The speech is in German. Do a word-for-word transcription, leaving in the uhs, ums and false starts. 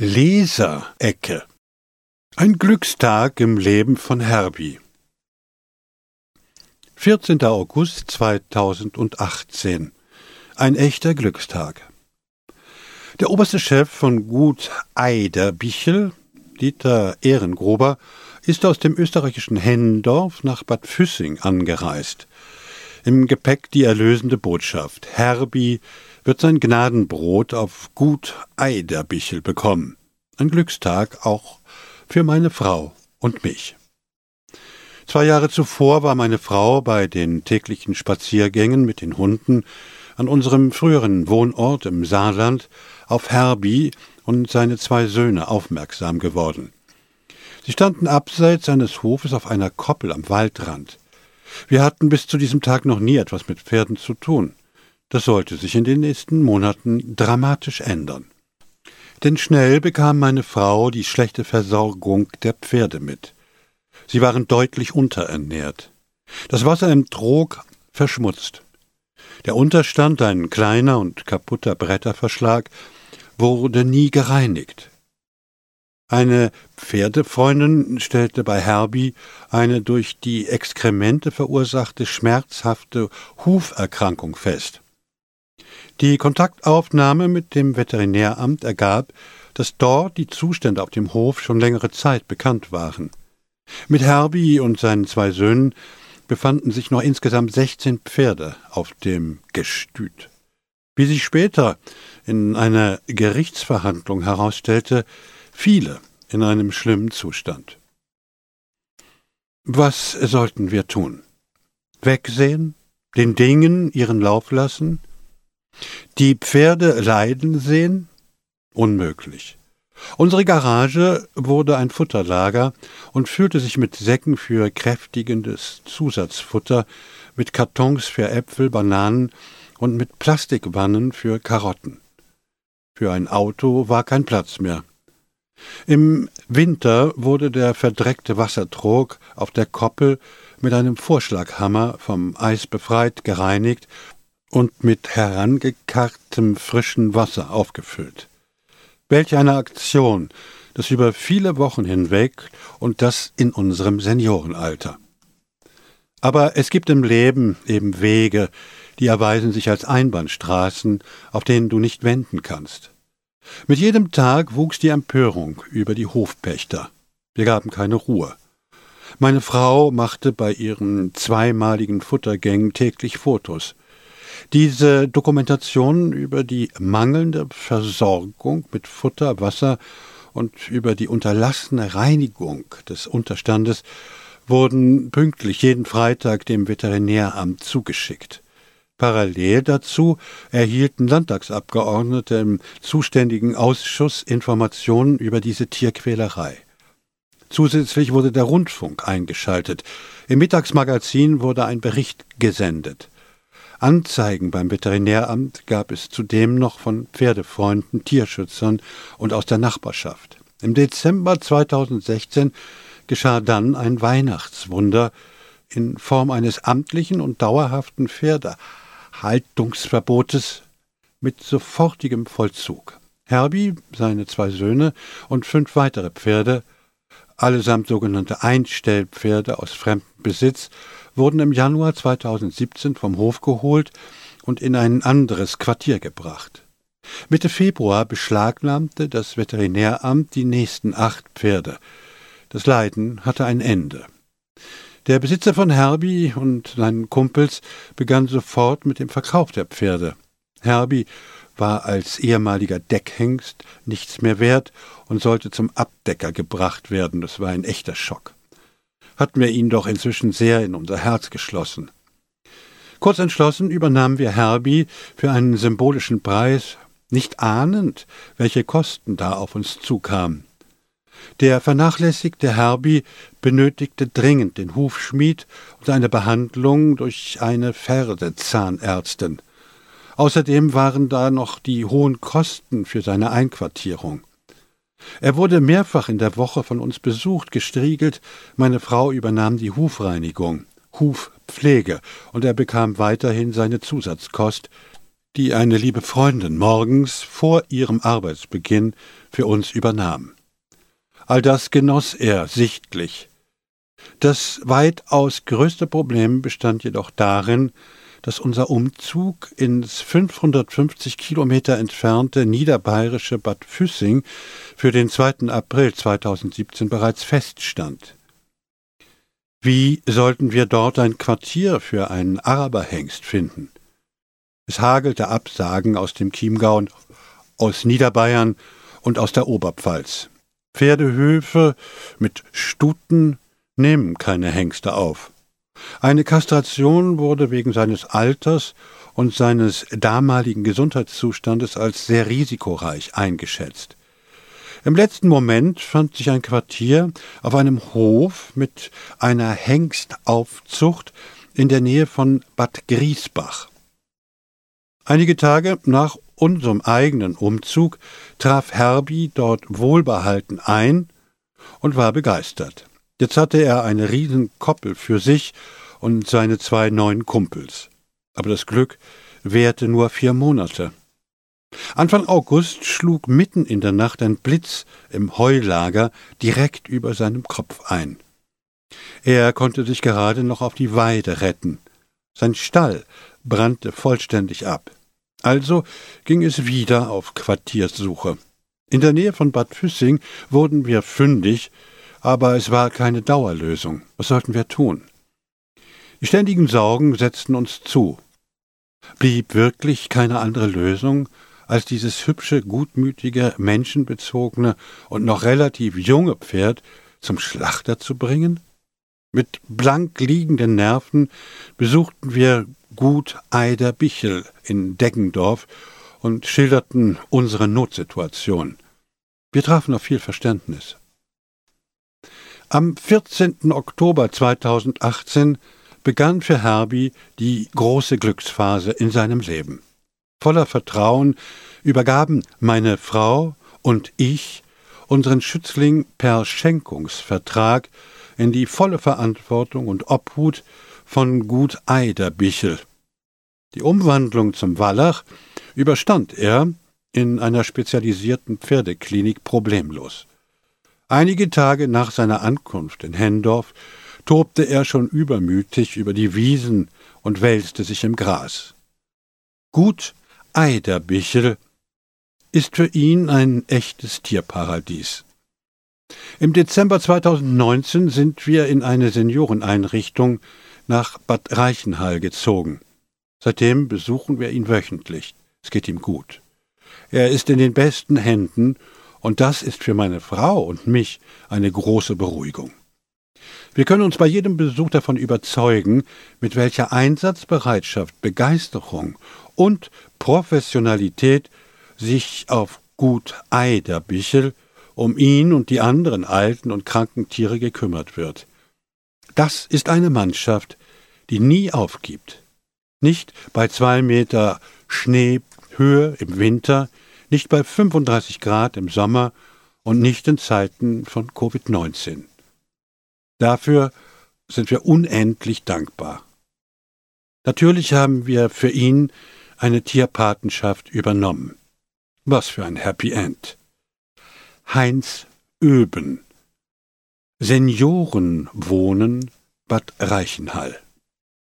Leserecke. Ein Glückstag im Leben von Herbie. vierzehnter August zweitausendachtzehn. Ein echter Glückstag. Der oberste Chef von Gut Eiderbichel, Dieter Ehrengruber, ist aus dem österreichischen Hendorf nach Bad Füssing angereist. Im Gepäck die erlösende Botschaft: Herbie wird sein Gnadenbrot auf Gut Eiderbichel bekommen. Ein Glückstag auch für meine Frau und mich. Zwei Jahre zuvor war meine Frau bei den täglichen Spaziergängen mit den Hunden an unserem früheren Wohnort im Saarland auf Herbie und seine zwei Söhne aufmerksam geworden. Sie standen abseits eines Hofes auf einer Koppel am Waldrand. Wir hatten bis zu diesem Tag noch nie etwas mit Pferden zu tun. Das sollte sich in den nächsten Monaten dramatisch ändern. Denn schnell bekam meine Frau die schlechte Versorgung der Pferde mit. Sie waren deutlich unterernährt. Das Wasser im Trog verschmutzt. Der Unterstand, ein kleiner und kaputter Bretterverschlag, wurde nie gereinigt. Eine Pferdefreundin stellte bei Herbie eine durch die Exkremente verursachte schmerzhafte Huferkrankung fest. Die Kontaktaufnahme mit dem Veterinäramt ergab, dass dort die Zustände auf dem Hof schon längere Zeit bekannt waren. Mit Herbie und seinen zwei Söhnen befanden sich noch insgesamt sechzehn Pferde auf dem Gestüt. Wie sich später in einer Gerichtsverhandlung herausstellte, viele in einem schlimmen Zustand. Was sollten wir tun? Wegsehen? Den Dingen ihren Lauf lassen? Die Pferde leiden sehen? Unmöglich. Unsere Garage wurde ein Futterlager und füllte sich mit Säcken für kräftigendes Zusatzfutter, mit Kartons für Äpfel, Bananen und mit Plastikwannen für Karotten. Für ein Auto war kein Platz mehr. Im Winter wurde der verdreckte Wassertrog auf der Koppel mit einem Vorschlaghammer vom Eis befreit, gereinigt und mit herangekarrtem frischen Wasser aufgefüllt. Welch eine Aktion, das über viele Wochen hinweg und das in unserem Seniorenalter. Aber es gibt im Leben eben Wege, die erweisen sich als Einbahnstraßen, auf denen du nicht wenden kannst. Mit jedem Tag wuchs die Empörung über die Hofpächter. Wir gaben keine Ruhe. Meine Frau machte bei ihren zweimaligen Futtergängen täglich Fotos. Diese Dokumentationen über die mangelnde Versorgung mit Futter, Wasser und über die unterlassene Reinigung des Unterstandes wurden pünktlich jeden Freitag dem Veterinäramt zugeschickt. Parallel dazu erhielten Landtagsabgeordnete im zuständigen Ausschuss Informationen über diese Tierquälerei. Zusätzlich wurde der Rundfunk eingeschaltet. Im Mittagsmagazin wurde ein Bericht gesendet. Anzeigen beim Veterinäramt gab es zudem noch von Pferdefreunden, Tierschützern und aus der Nachbarschaft. Im Dezember zweitausendsechzehn geschah dann ein Weihnachtswunder in Form eines amtlichen und dauerhaften Pferdehaltungsverbotes mit sofortigem Vollzug. Herbie, seine zwei Söhne und fünf weitere Pferde, allesamt sogenannte Einstellpferde aus fremdem Besitz, wurden im Januar zweitausendsiebzehn vom Hof geholt und in ein anderes Quartier gebracht. Mitte Februar beschlagnahmte das Veterinäramt die nächsten acht Pferde. Das Leiden hatte ein Ende. Der Besitzer von Herbie und seinen Kumpels begann sofort mit dem Verkauf der Pferde. Herbie war als ehemaliger Deckhengst nichts mehr wert und sollte zum Abdecker gebracht werden. Das war ein echter Schock. Hatten wir ihn doch inzwischen sehr in unser Herz geschlossen. Kurz entschlossen übernahmen wir Herbie für einen symbolischen Preis, nicht ahnend, welche Kosten da auf uns zukamen. Der vernachlässigte Herbie benötigte dringend den Hufschmied und eine Behandlung durch eine Pferdezahnärztin. Außerdem waren da noch die hohen Kosten für seine Einquartierung. Er wurde mehrfach in der Woche von uns besucht, gestriegelt, meine Frau übernahm die Hufreinigung, Hufpflege, und er bekam weiterhin seine Zusatzkost, die eine liebe Freundin morgens vor ihrem Arbeitsbeginn für uns übernahm. All das genoss er sichtlich. Das weitaus größte Problem bestand jedoch darin, dass unser Umzug ins fünfhundertfünfzig Kilometer entfernte niederbayerische Bad Füssing für den zweiten April zweitausendsiebzehn bereits feststand. Wie sollten wir dort ein Quartier für einen Araberhengst finden? Es hagelte Absagen aus dem Chiemgau, aus Niederbayern und aus der Oberpfalz. Pferdehöfe mit Stuten nehmen keine Hengste auf. Eine Kastration wurde wegen seines Alters und seines damaligen Gesundheitszustandes als sehr risikoreich eingeschätzt. Im letzten Moment fand sich ein Quartier auf einem Hof mit einer Hengstaufzucht in der Nähe von Bad Griesbach. Einige Tage nach unserem eigenen Umzug traf Herbie dort wohlbehalten ein und war begeistert. Jetzt hatte er eine Riesenkoppel für sich und seine zwei neuen Kumpels. Aber das Glück währte nur vier Monate. Anfang August schlug mitten in der Nacht ein Blitz im Heulager direkt über seinem Kopf ein. Er konnte sich gerade noch auf die Weide retten. Sein Stall brannte vollständig ab. Also ging es wieder auf Quartierssuche. In der Nähe von Bad Füssing wurden wir fündig, aber es war keine Dauerlösung. Was sollten wir tun? Die ständigen Sorgen setzten uns zu. Blieb wirklich keine andere Lösung, als dieses hübsche, gutmütige, menschenbezogene und noch relativ junge Pferd zum Schlachter zu bringen? Mit blank liegenden Nerven besuchten wir Gut Eiderbichel in Deggendorf und schilderten unsere Notsituation. Wir trafen auf viel Verständnis. Am vierzehnten Oktober zweitausendachtzehn begann für Herbie die große Glücksphase in seinem Leben. Voller Vertrauen übergaben meine Frau und ich unseren Schützling per Schenkungsvertrag in die volle Verantwortung und Obhut von Gut Eiderbichel. Die Umwandlung zum Wallach überstand er in einer spezialisierten Pferdeklinik problemlos. Einige Tage nach seiner Ankunft in Hendorf tobte er schon übermütig über die Wiesen und wälzte sich im Gras. Gut Eiderbichel ist für ihn ein echtes Tierparadies. Im Dezember zweitausendneunzehn sind wir in eine Senioreneinrichtung nach Bad Reichenhall gezogen. Seitdem besuchen wir ihn wöchentlich. Es geht ihm gut. Er ist in den besten Händen, und das ist für meine Frau und mich eine große Beruhigung. Wir können uns bei jedem Besuch davon überzeugen, mit welcher Einsatzbereitschaft, Begeisterung und Professionalität sich auf Gut Eiderbichel um ihn und die anderen alten und kranken Tiere gekümmert wird. Das ist eine Mannschaft, die nie aufgibt. Nicht bei zwei Meter Schneehöhe im Winter, nicht bei fünfunddreißig Grad im Sommer und nicht in Zeiten von Covid neunzehn. Dafür sind wir unendlich dankbar. Natürlich haben wir für ihn eine Tierpatenschaft übernommen. Was für ein Happy End. Heinz Öben. Seniorenwohnen Bad Reichenhall.